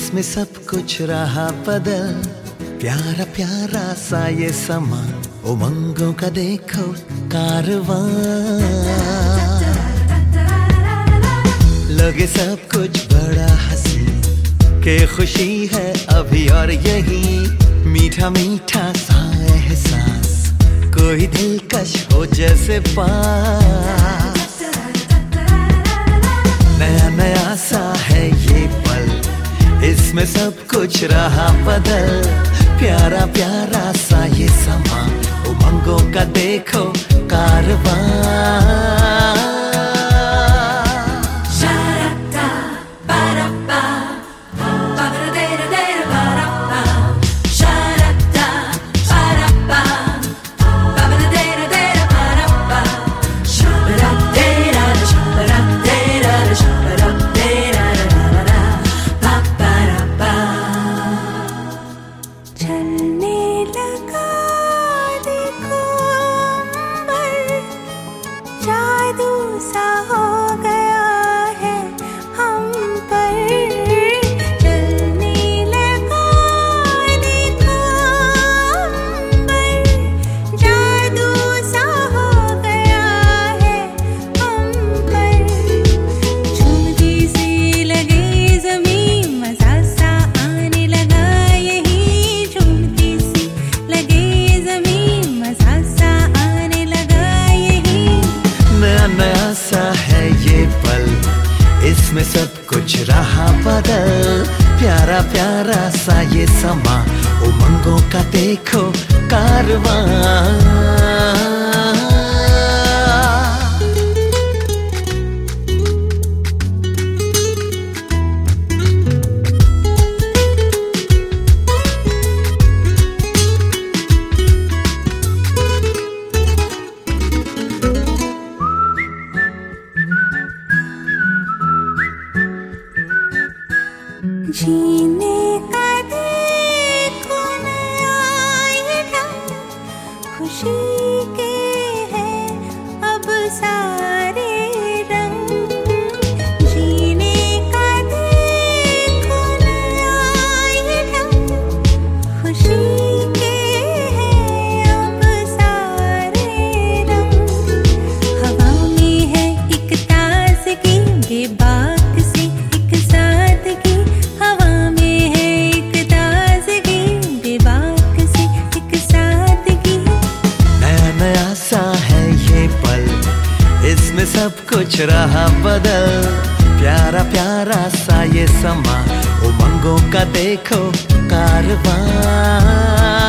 इसमें सब कुछ रहा बदल, प्यारा प्यारा सा ये समा, उमंगों का देखो कारवां। लगे सब कुछ बड़ा हंसी के खुशी है अभी और यही, मीठा मीठा सा एहसास, कोई दिलकश हो जैसे पास। नया नया सा है ये पल, इसमें सब कुछ रहा बदल, प्यारा प्यारा सा ये समा, उमंगों का देखो कारवां। इसमें सब कुछ रहा बदल, प्यारा प्यारा सा ये समा, उमंगों का देखो कारवां। जीने का देखो नया ये ढंग, खुशी के हैं अब सारे रंग। जीने का देखो नया ये ढंग, खुशी के हैं अब सारे रंग। हवा में है एक ताज़गी बेबाक से एक सादगी, इसमें सब कुछ रहा बदल, प्यारा प्यारा सा ये समा, उमंगों का देखो कारवां।